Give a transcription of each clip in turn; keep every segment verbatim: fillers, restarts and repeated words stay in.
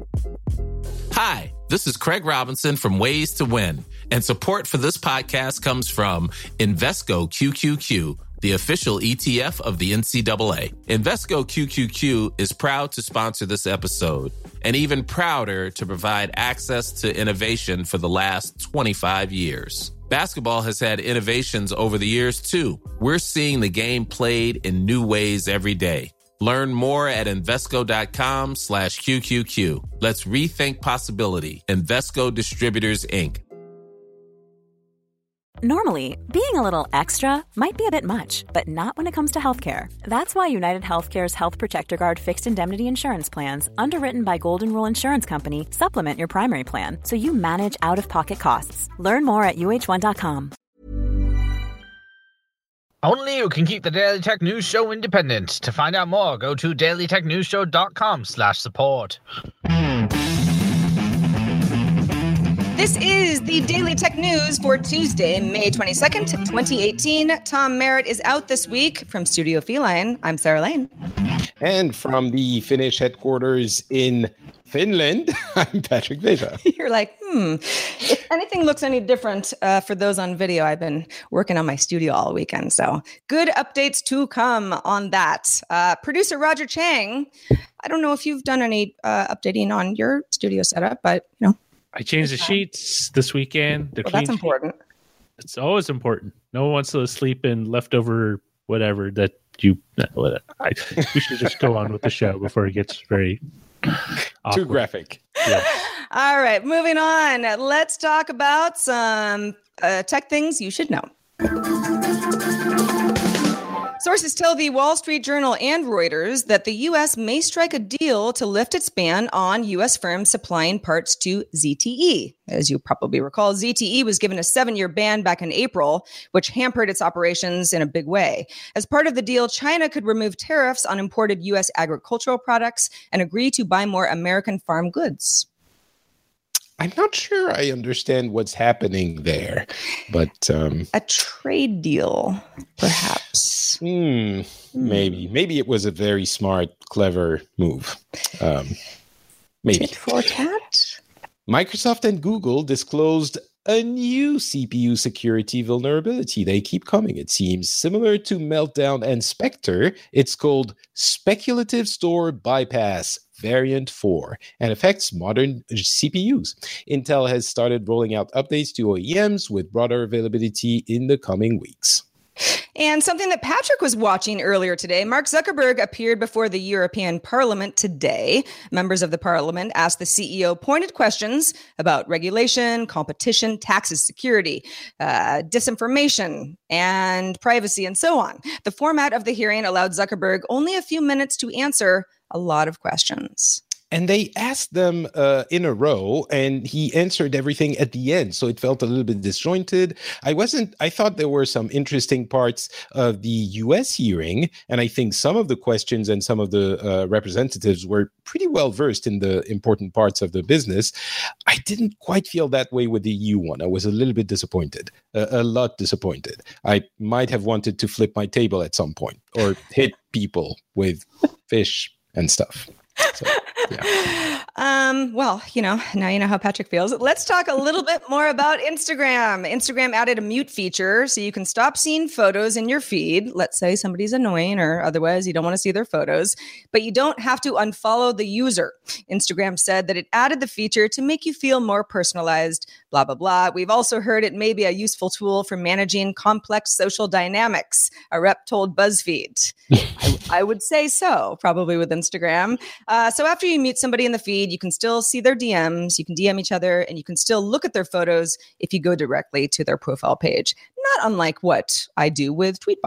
Hi, this is Craig Robinson from Ways to Win, and support for this podcast comes from Invesco Q Q Q, the official E T F of the N C double A. Invesco Q Q Q is proud to sponsor this episode, and even prouder to provide access to innovation for the last twenty-five years. Basketball has had innovations over the years, too. We're seeing the game played in new ways every day. Learn more at Invesco.com slash QQQ. Let's rethink possibility. Invesco Distributors, Incorporated. Normally, being a little extra might be a bit much, but not when it comes to healthcare. That's why United Healthcare's Health Protector Guard fixed indemnity insurance plans, underwritten by Golden Rule Insurance Company, supplement your primary plan so you manage out-of-pocket costs. Learn more at U H one dot com. Only you can keep the Daily Tech News Show independent. To find out more, go to dailytechnewsshow.com slash support. This is the Daily Tech News for Tuesday, May twenty-second, twenty eighteen. Tom Merritt is out this week. From Studio Feline, I'm Sarah Lane. And from the Finnish headquarters in Finland, I'm Patrick Vega. You're like, hmm, if anything looks any different uh, for those on video, I've been working on my studio all weekend. So good updates to come on that. Uh, producer Roger Chang, I don't know if you've done any uh, updating on your studio setup, but, you know. I changed the sheets this weekend. Well, that's important. Sheet. It's always important. No one wants to sleep in leftover whatever that you. Whatever. I, we should just go on with the show before it gets very awkward. Too graphic. Yeah. All right, moving on. Let's talk about some uh, tech things you should know. Sources tell the Wall Street Journal and Reuters that the U S may strike a deal to lift its ban on U S firms supplying parts to Z T E. As you probably recall, Z T E was given a seven-year ban back in April, which hampered its operations in a big way. As part of the deal, China could remove tariffs on imported U S agricultural products and agree to buy more American farm goods. I'm not sure I understand what's happening there, but... Um, a trade deal, perhaps. Hmm, maybe. Maybe it was a very smart, clever move. Um, maybe. Tit for tat? Microsoft and Google disclosed a new C P U security vulnerability. They keep coming, it seems. Similar to Meltdown and Spectre, it's called Speculative Store Bypass Variant four and affects modern C P Us. Intel has started rolling out updates to O E Ms with broader availability in the coming weeks. And something that Patrick was watching earlier today, Mark Zuckerberg appeared before the European Parliament today. Members of the Parliament asked the C E O pointed questions about regulation, competition, taxes, security, uh, disinformation, and privacy, and so on. The format of the hearing allowed Zuckerberg only a few minutes to answer a lot of questions. And they asked them uh, in a row, and he answered everything at the end. So it felt a little bit disjointed. I wasn't, I thought there were some interesting parts of the U S hearing. And I think some of the questions and some of the uh, representatives were pretty well versed in the important parts of the business. I didn't quite feel that way with the E U one. I was a little bit disappointed, uh, a lot disappointed. I might have wanted to flip my table at some point or hit people with fish and stuff. So, yeah. Um, well, you know, now you know how Patrick feels. Let's talk a little bit more about Instagram. Instagram added a mute feature so you can stop seeing photos in your feed. Let's say somebody's annoying or otherwise you don't want to see their photos, but you don't have to unfollow the user. Instagram said that it added the feature to make you feel more personalized, blah, blah, blah. We've also heard it may be a useful tool for managing complex social dynamics. A rep told BuzzFeed. I, I would say so, probably with Instagram. Uh, so after you mute somebody in the feed, you can still see their D Ms, you can D M each other, and you can still look at their photos if you go directly to their profile page. Not unlike what I do with Tweetbot.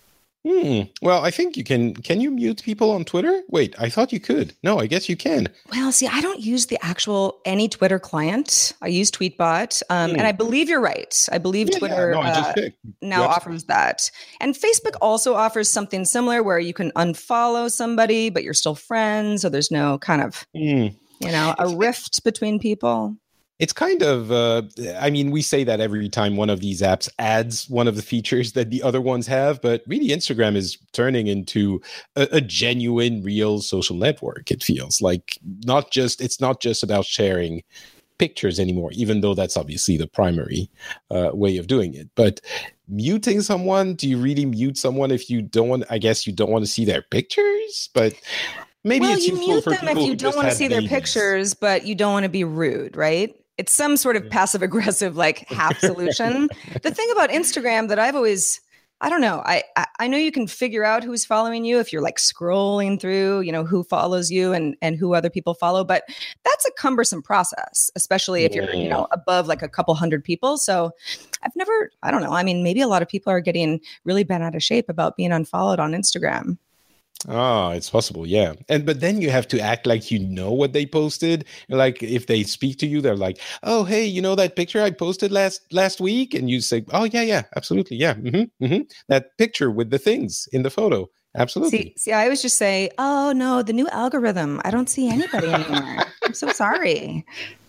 Hmm. Well, I think you can. Can you mute people on Twitter? Wait, I thought you could. No, I guess you can. Well, see, I don't use the actual any Twitter client. I use Tweetbot. Um, Hmm. And I believe you're right. I believe Yeah, Twitter yeah, no, I just uh, checked. now Yep. offers that. And Facebook also offers something similar where you can unfollow somebody, but you're still friends. So there's no kind of, Hmm. you know, a rift between people. It's kind of, uh, I mean, we say that every time one of these apps adds one of the features that the other ones have, but really Instagram is turning into a, a genuine, real social network. It feels like not just, it's not just about sharing pictures anymore, even though that's obviously the primary uh, way of doing it. But muting someone, do you really mute someone if you don't want, I guess you don't want to see their pictures? But maybe well, it's you useful mute for them people if you who don't just want to had see their babies. pictures, but you don't want to be rude, right? It's some sort of passive aggressive, like half solution. The thing about Instagram that I've always, I don't know, I, I I know you can figure out who's following you if you're like scrolling through, you know, who follows you and and who other people follow, but that's a cumbersome process, especially if you're, you know, above like a couple hundred people. So I've never, I don't know. I mean, maybe a lot of people are getting really bent out of shape about being unfollowed on Instagram. Oh, it's possible, yeah. And but then you have to act like you know what they posted. Like if they speak to you, they're like, "Oh, hey, you know that picture I posted last last week?" And you say, "Oh, yeah, yeah, absolutely, yeah, mm-hmm, mm-hmm. That picture with the things in the photo, absolutely." See, see, I always just say, "Oh no, the new algorithm. I don't see anybody anymore. I'm so sorry."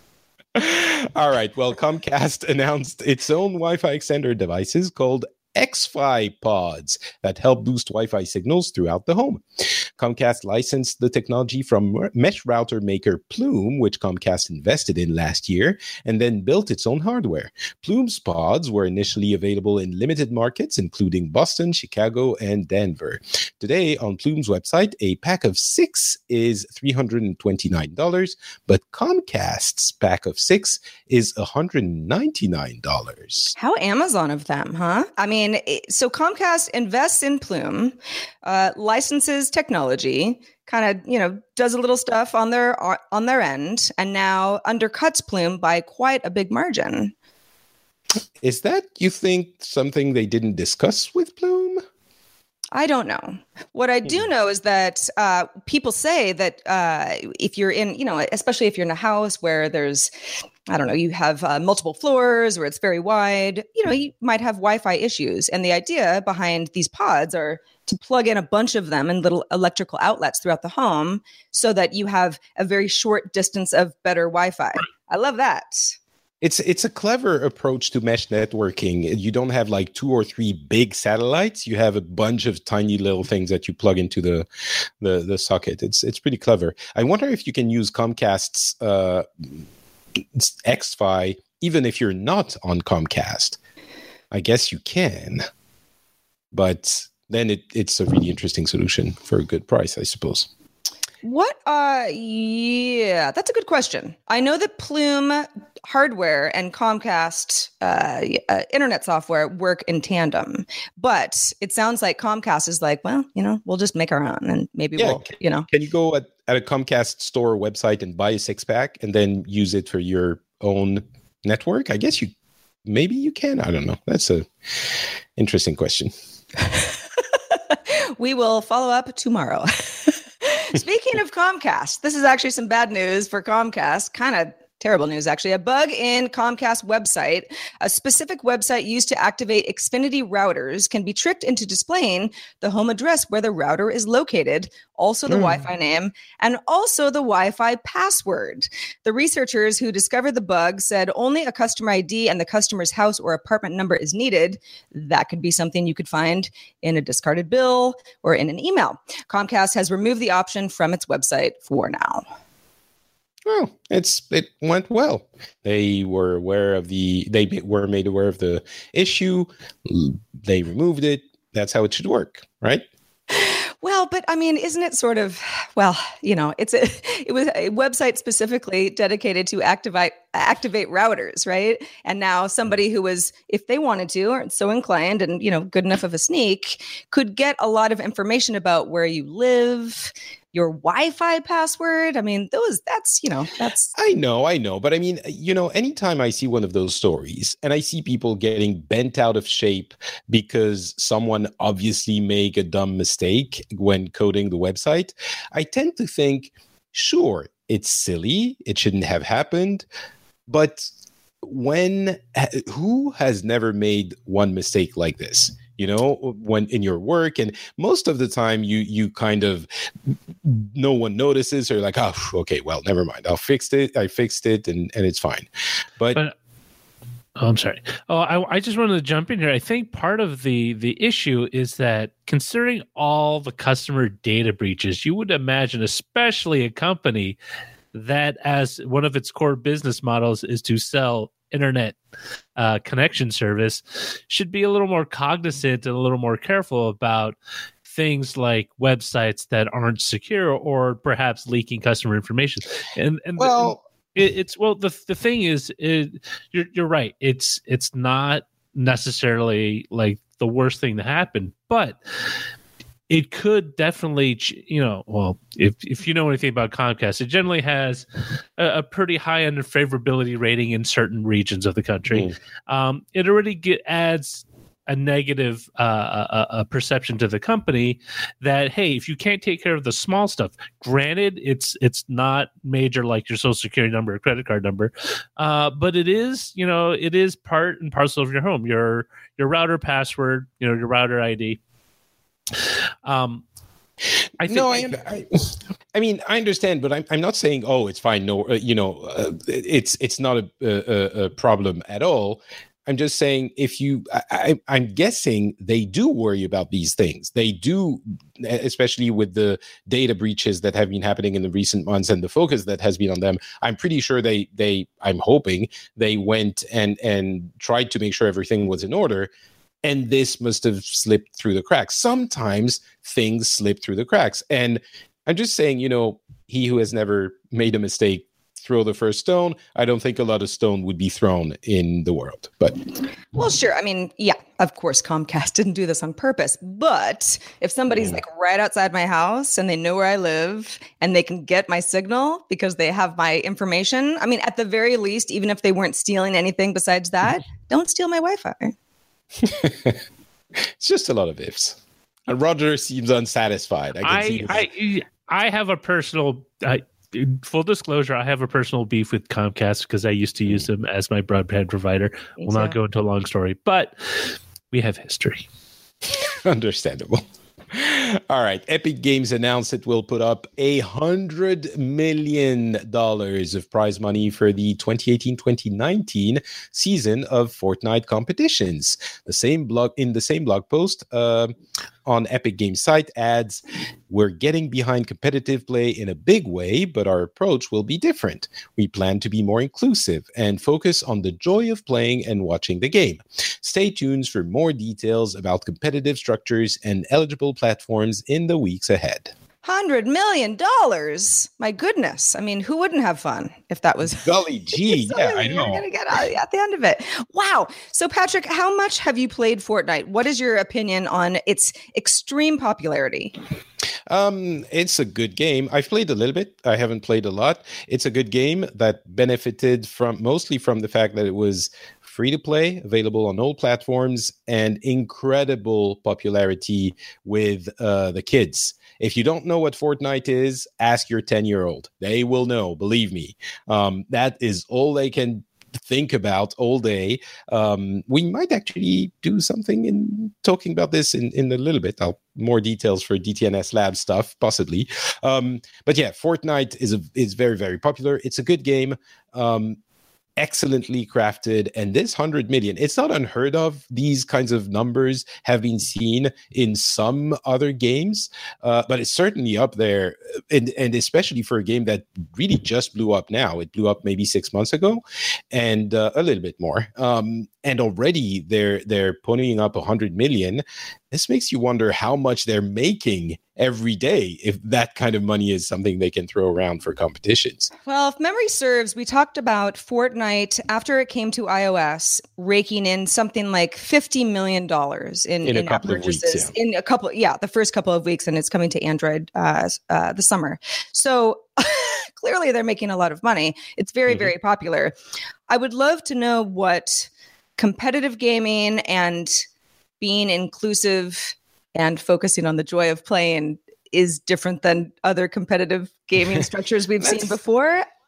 All right. Well, Comcast announced its own Wi-Fi extender devices called X-Fi pods that help boost Wi-Fi signals throughout the home. Comcast licensed the technology from mesh router maker Plume, which Comcast invested in last year, and then built its own hardware. Plume's pods were initially available in limited markets, including Boston, Chicago, and Denver. Today, on Plume's website, a pack of six is three hundred twenty-nine dollars, but Comcast's pack of six is one hundred ninety-nine dollars. How Amazon of them, huh? I mean, so Comcast invests in Plume, uh, licenses technology, kind of, you know, does a little stuff on their on their end, and now undercuts Plume by quite a big margin. Is that, you think, something they didn't discuss with Plume? I don't know. What I do know is that uh, people say that uh, if you're in, you know, especially if you're in a house where there's, I don't know, you have uh, multiple floors where it's very wide, you know, you might have Wi-Fi issues. And the idea behind these pods are to plug in a bunch of them in little electrical outlets throughout the home so that you have a very short distance of better Wi-Fi. I love that. It's it's a clever approach to mesh networking. You don't have like two or three big satellites. You have a bunch of tiny little things that you plug into the the, the socket. It's it's pretty clever. I wonder if you can use Comcast's uh, X-Fi even if you're not on Comcast. I guess you can, but then it, it's a really interesting solution for a good price, I suppose. What? Uh, yeah, that's a good question. I know that Plume hardware and Comcast uh, uh, internet software work in tandem, but it sounds like Comcast is like, well, you know, we'll just make our own, and maybe yeah, we'll, can, you know. Can you go at, at a Comcast store website and buy a six pack and then use it for your own network? I guess you, maybe you can. I don't know. That's a interesting question. We will follow up tomorrow. Speaking of Comcast, this is actually some bad news for Comcast, kind of terrible news, actually. A bug in Comcast website, a specific website used to activate Xfinity routers, can be tricked into displaying the home address where the router is located, also the mm. Wi-Fi name, and also the Wi-Fi password. The researchers who discovered the bug said only a customer I D and the customer's house or apartment number is needed. That could be something you could find in a discarded bill or in an email. Comcast has removed the option from its website for now. Well, it's it went well. They were aware of the they were made aware of the issue. They removed it. That's how it should work, right? Well, but I mean, isn't it sort of, well, you know, it's a it was a website specifically dedicated to activate activate routers, right? And now somebody who was, if they wanted to, or so inclined and, you know, good enough of a sneak, could get a lot of information about where you live, your Wi-Fi password. I mean, those, that's, you know, that's. I know, I know. But I mean, you know, anytime I see one of those stories and I see people getting bent out of shape because someone obviously made a dumb mistake when coding the website, I tend to think, sure, it's silly. It shouldn't have happened. But when, who has never made one mistake like this? you know, when in your work. And most of the time you you kind of, no one notices, or like, oh, okay, well, never mind. I'll fix it. I fixed it and, and it's fine. But, but oh, I'm sorry. Oh, I, I just wanted to jump in here. I think part of the the issue is that considering all the customer data breaches, you would imagine, especially a company that as one of its core business models is to sell internet uh, connection service, should be a little more cognizant and a little more careful about things like websites that aren't secure or perhaps leaking customer information. And and well, the, it, it's well the the thing is, it, you're you're right. It's it's not necessarily like the worst thing to happen, but it could definitely, you know, well, if if you know anything about Comcast, it generally has a, a pretty high end of favorability rating in certain regions of the country. Mm. Um, it already get, adds a negative uh, a, a perception to the company that, hey, if you can't take care of the small stuff, granted, it's it's not major like your social security number or credit card number, uh, but it is, you know, it is part and parcel of your home, your your router password, you know, your router I D. Um, I think no, I, I, I mean, I understand, but I'm, I'm not saying, oh, it's fine. No, uh, you know, uh, it's, it's not a, a, a problem at all. I'm just saying, if you, I, I, I'm guessing they do worry about these things. They do, especially with the data breaches that have been happening in the recent months and the focus that has been on them. I'm pretty sure they, they, I'm hoping they went and, and tried to make sure everything was in order. And this must have slipped through the cracks. Sometimes things slip through the cracks. And I'm just saying, you know, he who has never made a mistake, throw the first stone. I don't think a lot of stone would be thrown in the world. But well, sure. I mean, yeah, of course, Comcast didn't do this on purpose. But if somebody's mm. like right outside my house and they know where I live and they can get my signal because they have my information, I mean, at the very least, even if they weren't stealing anything besides that, don't steal my Wi-Fi. It's just a lot of ifs. And Roger seems unsatisfied. I can I, see I, I have a personal, I, full disclosure, I have a personal beef with Comcast because I used to use them as my broadband provider. Me We'll too. not go into a long story, but we have history. Understandable. All right. Epic Games announced it will put up a hundred million dollars of prize money for the twenty eighteen twenty nineteen season of Fortnite competitions. The same blog in the same blog post uh, on Epic Games site adds, "We're getting behind competitive play in a big way, but our approach will be different. We plan to be more inclusive and focus on the joy of playing and watching the game. Stay tuned for more details about competitive structures and eligible platforms in the weeks ahead." Hundred million dollars! My goodness! I mean, who wouldn't have fun if that was golly gee? Yeah, I know. You're gonna get out at the end of it. Wow! So, Patrick, how much have you played Fortnite? What is your opinion on its extreme popularity? Um, it's a good game. I've played a little bit. I haven't played a lot. It's a good game that benefited from mostly from the fact that it was free to play, available on all platforms, and incredible popularity with uh, the kids. If you don't know what Fortnite is, ask your ten-year-old. They will know, believe me. Um, that is all they can think about all day. Um, we might actually do something in talking about this in, in a little bit. I'll more details for D T N S Lab stuff, possibly. Um, but yeah, Fortnite is a, is very, very popular. It's a good game. Um, excellently crafted, and this hundred million, it's not unheard of. These kinds of numbers have been seen in some other games, uh, but it's certainly up there, and, and especially for a game that really just blew up now. It blew up maybe six months ago, and uh, a little bit more. Um, and already they're they're ponying up a hundred million. This makes you wonder how much they're making every day if that kind of money is something they can throw around for competitions. Well, if memory serves, we talked about Fortnite after it came to iOS raking in something like fifty million dollars in, in a in couple of purchases. weeks. Yeah. In a couple, yeah, the first couple of weeks, and it's coming to Android uh, uh, this summer. So clearly they're making a lot of money. It's very, mm-hmm. very popular. I would love to know what competitive gaming and being inclusive and focusing on the joy of playing is different than other competitive gaming structures we've seen before.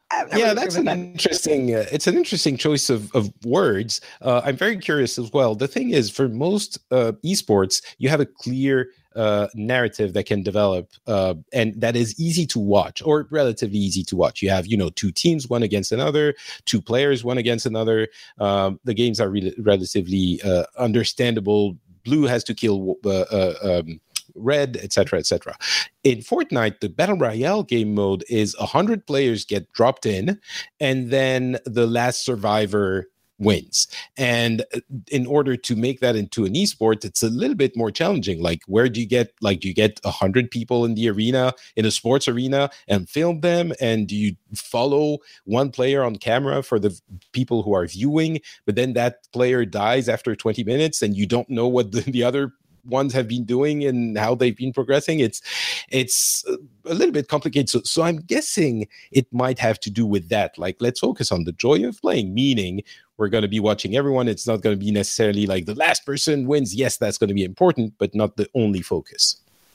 Yeah, that's an that. interesting. Uh, it's an interesting choice of of words. Uh, I'm very curious as well. The thing is, for most uh, esports, you have a clear uh, narrative that can develop, uh, and that is easy to watch, or relatively easy to watch. You have, you know, two teams, one against another, two players, one against another. Um, the games are re- relatively uh, understandable. Blue has to kill uh, uh, um, red, et cetera, et cetera. In Fortnite, the Battle Royale game mode is one hundred players get dropped in, and then the last survivor wins. And in order to make that into an esport, it's a little bit more challenging. Like, where do you get, like, do you get one hundred people in the arena, in a sports arena, and film them? And do you follow one player on camera for the people who are viewing, but then that player dies after twenty minutes, and you don't know what the, the other ones have been doing and how they've been progressing? It's it's a little bit complicated. So, so I'm guessing it might have to do with that. Like, let's focus on the joy of playing, meaning we're going to be watching everyone. It's not going to be necessarily like the last person wins. Yes, that's going to be important, but not the only focus.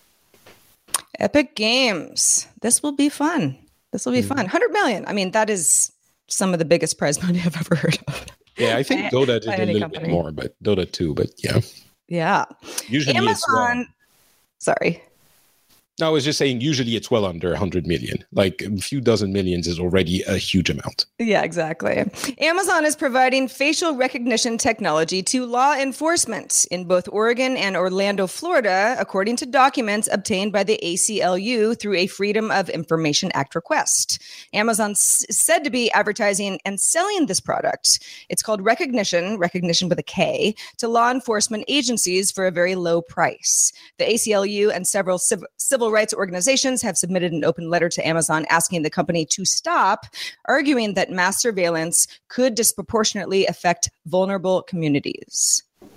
Epic Games. This will be fun. This will be mm. fun. one hundred million. I mean, that is some of the biggest prize money I've ever heard of. Yeah, I think Dota did a little company. bit more, but Dota too, but yeah. Yeah. Usually Amazon, it's well, sorry. No, I was just saying, usually it's well under one hundred million. Like, a few dozen millions is already a huge amount. Yeah, exactly. Amazon is providing facial recognition technology to law enforcement in both Oregon and Orlando, Florida, according to documents obtained by the A C L U through a Freedom of Information Act request. Amazon's said to be advertising and selling this product. It's called Rekognition, recognition with a K, to law enforcement agencies for a very low price. The A C L U and several civ- civil rights organizations have submitted an open letter to Amazon asking the company to stop, arguing that mass surveillance could disproportionately affect vulnerable communities.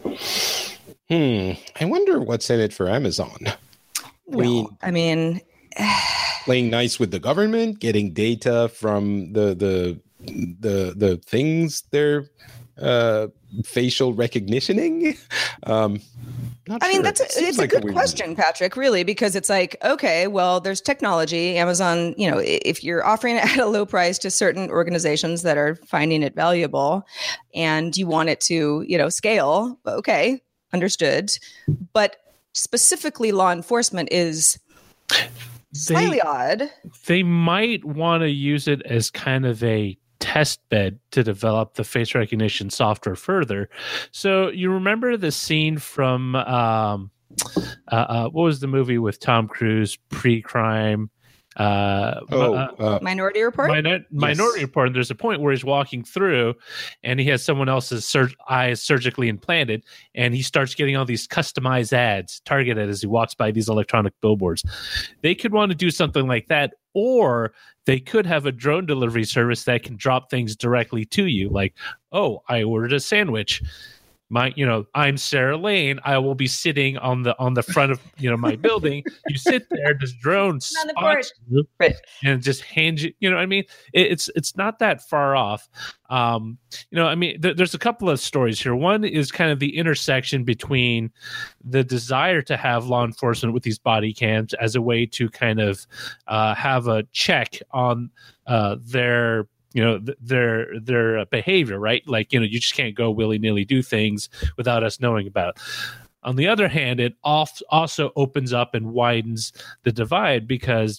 Hmm. I wonder what's in it for Amazon. Well, I mean, I mean playing nice with the government, getting data from the the the the things they're uh, facial recognitioning. Um, Not I mean, sure. that's a, it it's like a good a question, Patrick, really, because it's like, okay, well, there's technology. Amazon, you know, if you're offering it at a low price to certain organizations that are finding it valuable and you want it to, you know, scale, okay, understood. But specifically law enforcement is slightly they, odd. They might want to use it as kind of a test bed to develop the face recognition software further. So you remember the scene from um, uh, uh, what was the movie with Tom Cruise, pre-crime? Uh, oh, uh, uh, Minority Report? Minor- Minority yes. Report. And there's a point where he's walking through and he has someone else's sur- eyes surgically implanted, and he starts getting all these customized ads targeted as he walks by these electronic billboards. They could want to do something like that, or they could have a drone delivery service that can drop things directly to you. Like, oh, I ordered a sandwich. My, you know, I'm Sarah Lane. I will be sitting on the on the front of, you know, my building. You sit there, this drone spots you right. and just hands you. You know what I mean? It, it's it's not that far off. Um, you know, I mean, th- there's a couple of stories here. One is kind of the intersection between the desire to have law enforcement with these body cams as a way to kind of uh, have a check on uh, their. You know, th- their their behavior, right? Like, you know, you just can't go willy-nilly do things without us knowing about it. On the other hand, it off- also opens up and widens the divide, because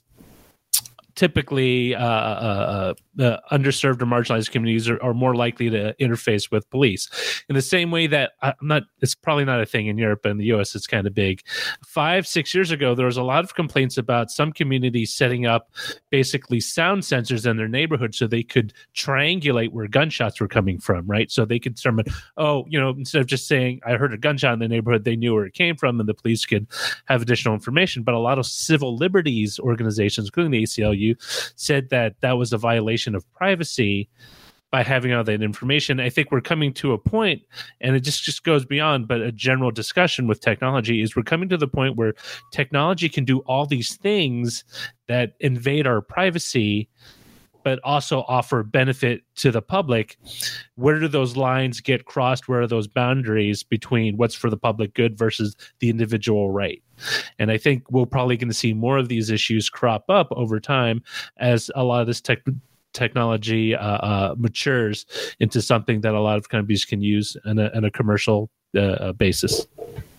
typically uh, uh, uh, underserved or marginalized communities are, are more likely to interface with police in the same way that I'm not, it's probably not a thing in Europe, but in the U S it's kind of big. Five, six years ago, there was a lot of complaints about some communities setting up basically sound sensors in their neighborhood so they could triangulate where gunshots were coming from, right? So they could determine, oh, you know, instead of just saying, I heard a gunshot in the neighborhood, they knew where it came from, and the police could have additional information. But a lot of civil liberties organizations, including the A C L U, said that that was a violation of privacy by having all that information. I think we're coming to a point, and it just, just goes beyond, but a general discussion with technology is we're coming to the point where technology can do all these things that invade our privacy, but also offer benefit to the public. Where do those lines get crossed? Where are those boundaries between what's for the public good versus the individual right? And I think we're probably going to see more of these issues crop up over time as a lot of this tech technology uh, uh, matures into something that a lot of companies can use on a, on a commercial uh, basis.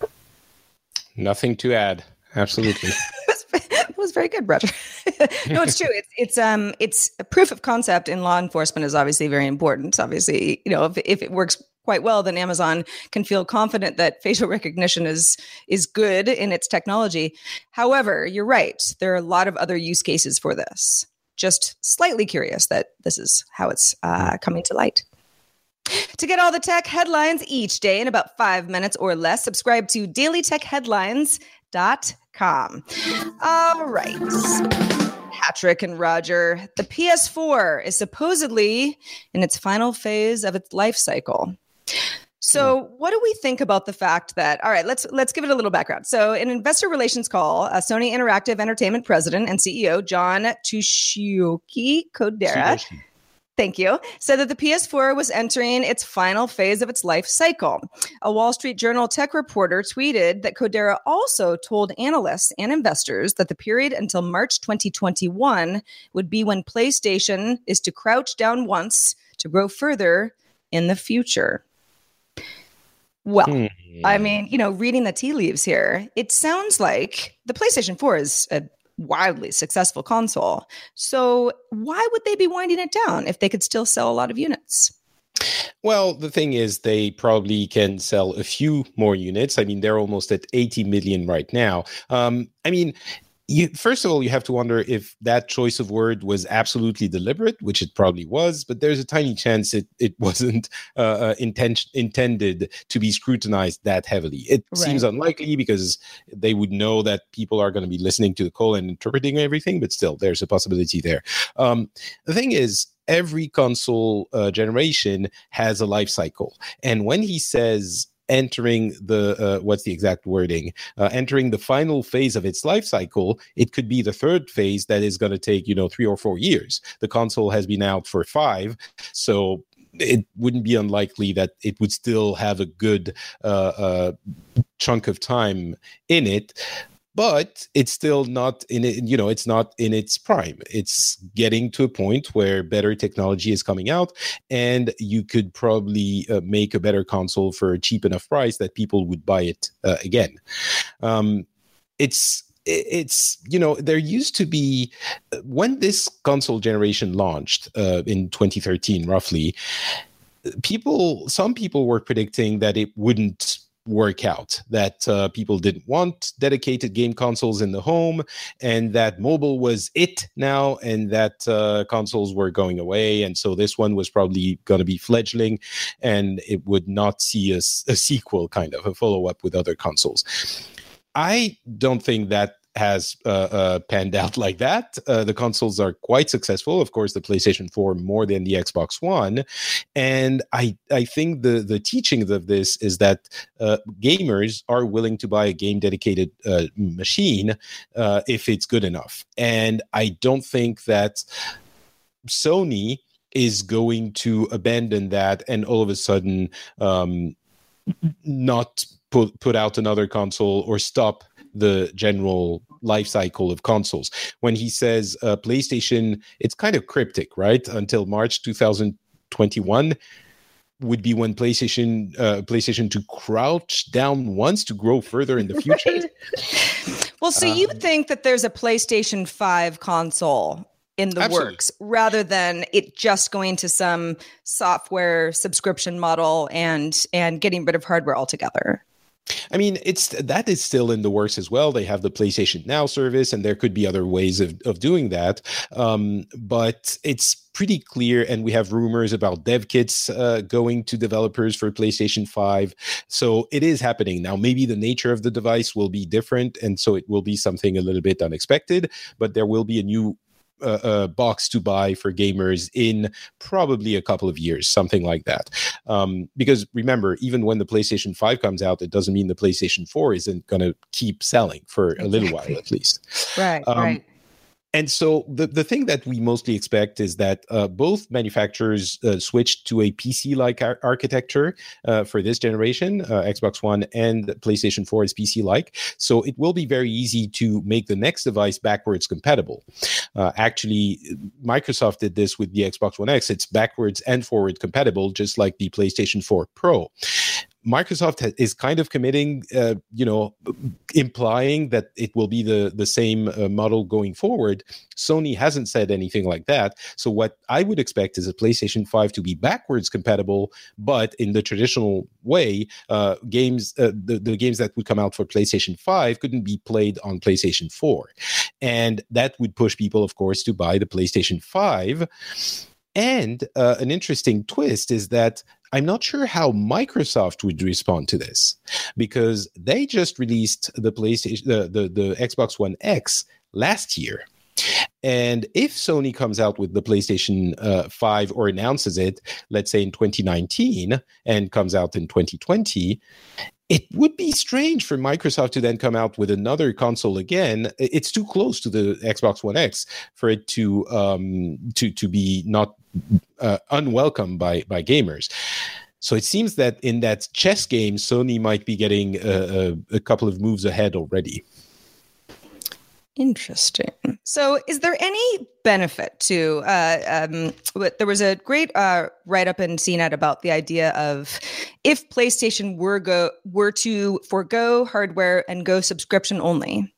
Nothing to add. Absolutely. It was very good, Roger. No, it's true. It's it's um it's a proof of concept in law enforcement is obviously very important. Obviously, you know, if if it works quite well, then Amazon can feel confident that facial recognition is is good in its technology. However, you're right. There are a lot of other use cases for this. Just slightly curious that this is how it's uh, coming to light. To get all the tech headlines each day in about five minutes or less, subscribe to daily tech headlines dot com. All right. Patrick and Roger, the P S four is supposedly in its final phase of its life cycle. So what do we think about the fact that, all right, let's let's give it a little background. So in investor relations call, uh, Sony Interactive Entertainment president and C E O John Tsuyoshi Kodera, Tsuyoshi. Thank you, said that the P S four was entering its final phase of its life cycle. A Wall Street Journal tech reporter tweeted that Kodera also told analysts and investors that the period until March twenty twenty-one would be when PlayStation is to crouch down once to grow further in the future. Well, hmm. I mean, you know, reading the tea leaves here, it sounds like the PlayStation four is a wildly successful console. So why would they be winding it down if they could still sell a lot of units? Well, the thing is, they probably can sell a few more units. I mean, they're almost at eighty million right now. Um, I mean, You, first of all, you have to wonder if that choice of word was absolutely deliberate, which it probably was, but there's a tiny chance it, it wasn't uh, uh, intent, intended to be scrutinized that heavily. It right. seems unlikely because they would know that people are going to be listening to the call and interpreting everything, but still, there's a possibility there. Um, the thing is, every console uh, generation has a life cycle. And when he says entering the, uh, what's the exact wording, uh, entering the final phase of its life cycle, it could be the third phase that is going to take, you know, three or four years. The console has been out for five, so it wouldn't be unlikely that it would still have a good uh, uh, chunk of time in it. But it's still not in it, you know, it's not in its prime. It's getting to a point where better technology is coming out, and you could probably uh, make a better console for a cheap enough price that people would buy it uh, again. Um, it's It's, you know, there used to be, when this console generation launched uh, in twenty thirteen, roughly, people, some people were predicting that it wouldn't work out, that uh, people didn't want dedicated game consoles in the home, and that mobile was it now, and that uh, consoles were going away, and so this one was probably going to be fledgling, and it would not see a, a sequel, kind of a follow-up with other consoles. I don't think that has uh, uh, panned out like that. Uh, the consoles are quite successful. Of course, the PlayStation four more than the Xbox One. And I I think the, the teachings of this is that uh, gamers are willing to buy a game-dedicated uh, machine uh, if it's good enough. And I don't think that Sony is going to abandon that and all of a sudden um, not put, put out another console or stop the general life cycle of consoles. When he says uh, PlayStation, it's kind of cryptic, right? Until March twenty twenty-one would be when PlayStation uh, PlayStation to crouch down once to grow further in the future. Well, so uh, you think that there's a PlayStation five console in the absolutely. works rather than it just going to some software subscription model and and getting rid of hardware altogether? I mean, it's that is still in the works as well. They have the PlayStation Now service, and there could be other ways of, of doing that. Um, but it's pretty clear, and we have rumors about dev kits uh, going to developers for PlayStation five. So it is happening now. Maybe the nature of the device will be different, and so it will be something a little bit unexpected, but there will be a new Uh, uh, box to buy for gamers in probably a couple of years, something like that. Um, because remember, even when the PlayStation five comes out, it doesn't mean the PlayStation four isn't going to keep selling for a little while at least. Right, um, right. And so the, the thing that we mostly expect is that uh, both manufacturers uh, switched to a P C-like ar- architecture uh, for this generation. Uh, Xbox One and PlayStation four is P C-like. So it will be very easy to make the next device backwards compatible. Uh, actually, Microsoft did this with the Xbox One X. It's backwards and forward compatible, just like the PlayStation four Pro. Microsoft ha- is kind of committing, uh, you know, implying that it will be the, the same uh, model going forward. Sony hasn't said anything like that. So what I would expect is a PlayStation five to be backwards compatible, but in the traditional way, uh, games, uh, the, the games that would come out for PlayStation five couldn't be played on PlayStation four. And that would push people, of course, to buy the PlayStation five. And uh, an interesting twist is that I'm not sure how Microsoft would respond to this, because they just released the PlayStation, the, the, the Xbox One X last year. And if Sony comes out with the PlayStation uh, five or announces it, let's say in twenty nineteen, and comes out in twenty twenty, it would be strange for Microsoft to then come out with another console again. It's too close to the Xbox One X for it to um, to to be not uh, unwelcome by by gamers. So it seems that in that chess game, Sony might be getting a, a, a couple of moves ahead already. Interesting. So is there any benefit to, uh, um, there was a great uh, write-up in C net about the idea of if PlayStation were go were to forego hardware and go subscription only.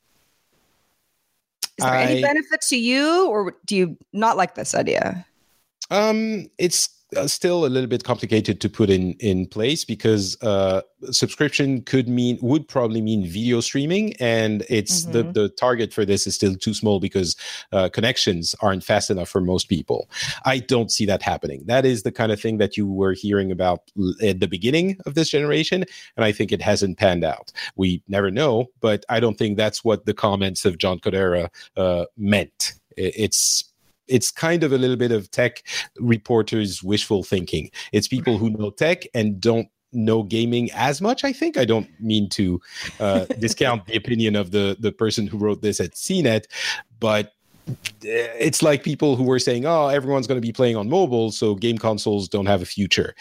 Is there I, any benefit to you, or do you not like this idea? Um, it's Uh, still a little bit complicated to put in in place, because uh, subscription could mean would probably mean video streaming, and it's mm-hmm. the the target for this is still too small because uh, connections aren't fast enough for most people. I don't see that happening. That is the kind of thing that you were hearing about at the beginning of this generation, and I think it hasn't panned out. We never know, but I don't think that's what the comments of John Codera uh, meant. It's It's kind of a little bit of tech reporters' wishful thinking. It's people who know tech and don't know gaming as much, I think. I don't mean to uh, discount the opinion of the, the person who wrote this at C net, but it's like people who were saying, oh, everyone's going to be playing on mobile, so game consoles don't have a future.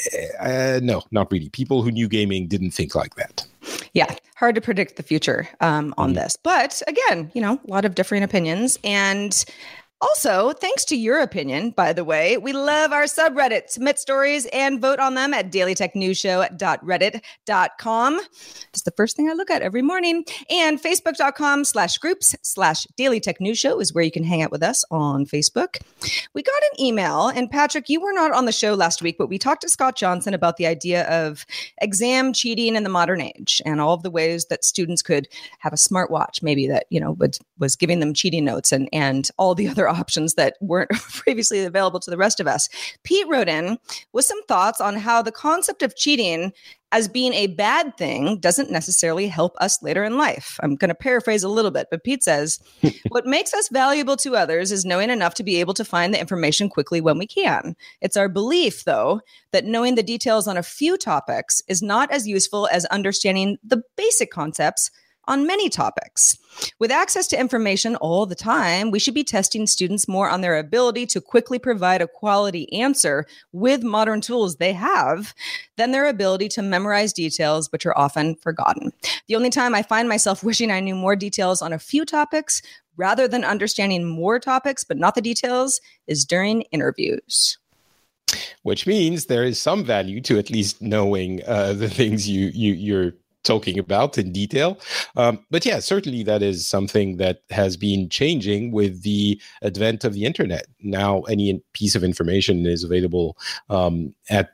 Uh, no, not really. People who knew gaming didn't think like that. Yeah, hard to predict the future um, on mm-hmm. this. But again, you know, a lot of differing opinions. And also, thanks to your opinion, by the way, we love our subreddit. Submit stories and vote on them at daily tech news show dot reddit dot com. It's the first thing I look at every morning. And facebook.com slash groups slash Daily Tech News Show is where you can hang out with us on Facebook. We got an email, and Patrick, you were not on the show last week, but we talked to Scott Johnson about the idea of exam cheating in the modern age and all of the ways that students could have a smartwatch, maybe that, you know, would, was giving them cheating notes and, and all the other options that weren't previously available to the rest of us. Pete wrote in with some thoughts on how the concept of cheating as being a bad thing doesn't necessarily help us later in life. I'm going to paraphrase a little bit, but Pete says, what makes us valuable to others is knowing enough to be able to find the information quickly when we can. It's our belief, though, that knowing the details on a few topics is not as useful as understanding the basic concepts on many topics. With access to information all the time, we should be testing students more on their ability to quickly provide a quality answer with modern tools they have than their ability to memorize details, which are often forgotten. The only time I find myself wishing I knew more details on a few topics rather than understanding more topics but not the details is during interviews. Which means there is some value to at least knowing uh, the things you, you, you're talking about in detail. Um, but yeah, certainly that is something that has been changing with the advent of the internet. Now, any piece of information is available um, at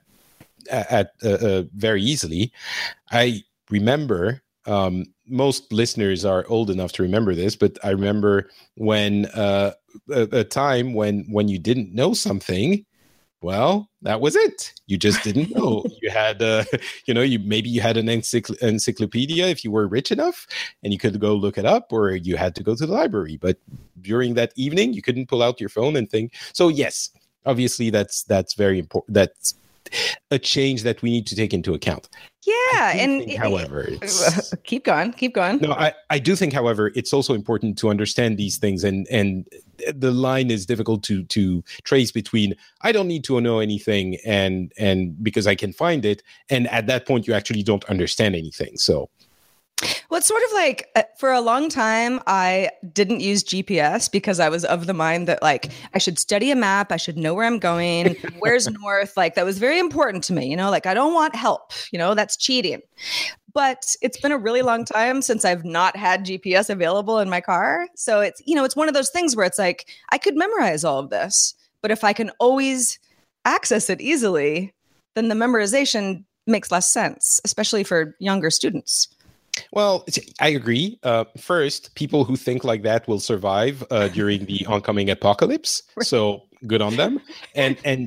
at uh, uh, very easily. I remember, um, most listeners are old enough to remember this, but I remember when uh, a, a time when when you didn't know something, well, that was it. You just didn't know. You had, uh, you know, you maybe you had an encycl- encyclopedia if you were rich enough, and you could go look it up, or you had to go to the library. But during that evening, you couldn't pull out your phone and think. So yes, obviously that's that's very important. That's a change that we need to take into account. Yeah, and think, however, it's... keep going, keep going. No, I, I do think, however, it's also important to understand these things, and and the line is difficult to to trace between I don't need to know anything and and because I can find it, and at that point you actually don't understand anything. So. Well, it's sort of like uh, for a long time, I didn't use G P S because I was of the mind that like I should study a map. I should know where I'm going. Where's north? Like that was very important to me. You know, like I don't want help. You know, that's cheating. But it's been a really long time since I've not had G P S available in my car. So it's, you know, it's one of those things where it's like I could memorize all of this, but if I can always access it easily, then the memorization makes less sense, especially for younger students. Well, I agree. Uh, first, people who think like that will survive uh, during the oncoming apocalypse. So good on them. And and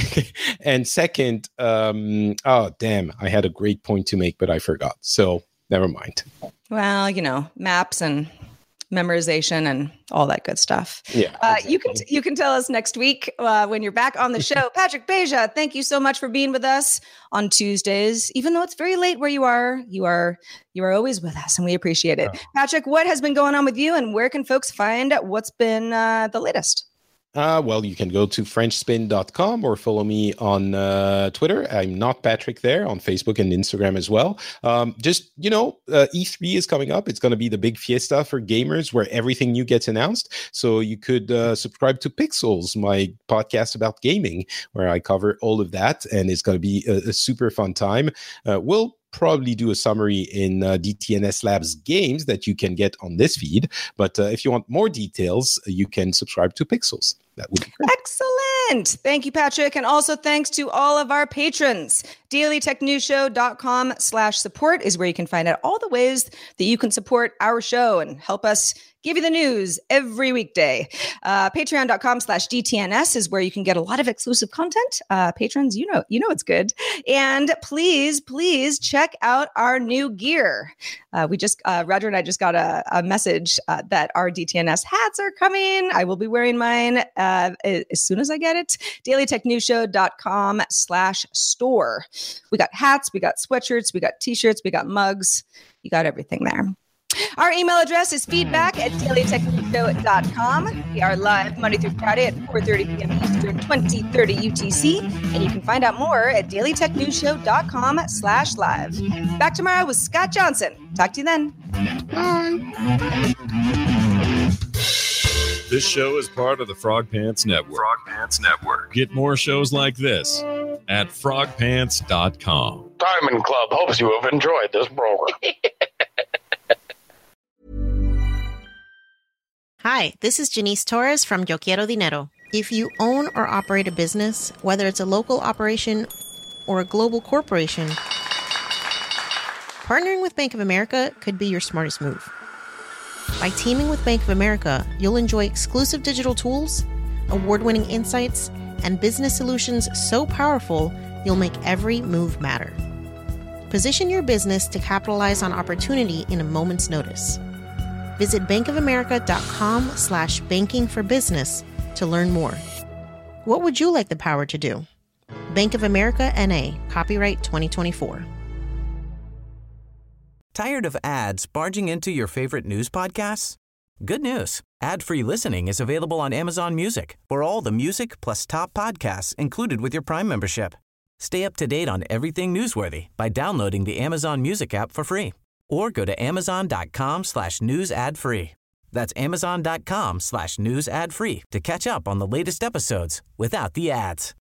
and second, um, oh damn, I had a great point to make, but I forgot. So never mind. Well, you know, maps and memorization and all that good stuff. Yeah, uh, exactly. you can you can tell us next week uh, when you're back on the show. Patrick Beja, thank you so much for being with us on Tuesdays. Even though it's very late where you are, you are you are always with us, and we appreciate it. Oh. Patrick, what has been going on with you, and where can folks find what's been uh, the latest? Uh, well, you can go to french spin dot com or follow me on uh, Twitter. I'm not Patrick there, on Facebook and Instagram as well. Um, just, you know, uh, E three is coming up. It's going to be the big fiesta for gamers where everything new gets announced. So you could uh, subscribe to Pixels, my podcast about gaming, where I cover all of that. And it's going to be a, a super fun time. Uh, we'll probably do a summary in uh, D T N S Labs games that you can get on this feed. But uh, if you want more details, you can subscribe to Pixels. That would be great. Excellent. Thank you, Patrick. And also thanks to all of our patrons. daily tech news show dot com slash support is where you can find out all the ways that you can support our show and help us give you the news every weekday. Uh, Patreon dot com slash D T N S is where you can get a lot of exclusive content. Uh, patrons, you know, you know it's good. And please, please check out our new gear. Uh, we just, uh, Roger and I just got a, a message uh, that our D T N S hats are coming. I will be wearing mine uh, as soon as I get it. daily tech news show dot com slash store. We got hats, we got sweatshirts, we got t-shirts, we got mugs. You got everything there. Our email address is feedback at daily tech news show dot com. We are live Monday through Friday at four thirty p.m. Eastern, twenty thirty U T C. And you can find out more at daily tech news show dot com slash live. Back tomorrow with Scott Johnson. Talk to you then. Bye. This show is part of the Frog Pants Network. Frog Pants Network. Get more shows like this at frog pants dot com. Diamond Club hopes you have enjoyed this program. Hi, this is Janice Torres from Yo Quiero Dinero. If you own or operate a business, whether it's a local operation or a global corporation, partnering with Bank of America could be your smartest move. By teaming with Bank of America, you'll enjoy exclusive digital tools, award-winning insights, and business solutions so powerful, you'll make every move matter. Position your business to capitalize on opportunity in a moment's notice. Visit bankofamerica.com slash banking for business to learn more. What would you like the power to do? Bank of America N A, copyright twenty twenty-four. Tired of ads barging into your favorite news podcasts? Good news. Ad-free listening is available on Amazon Music for all the music plus top podcasts included with your Prime membership. Stay up to date on everything newsworthy by downloading the Amazon Music app for free or go to amazon.com slash news ad free. That's amazon.com slash news ad free to catch up on the latest episodes without the ads.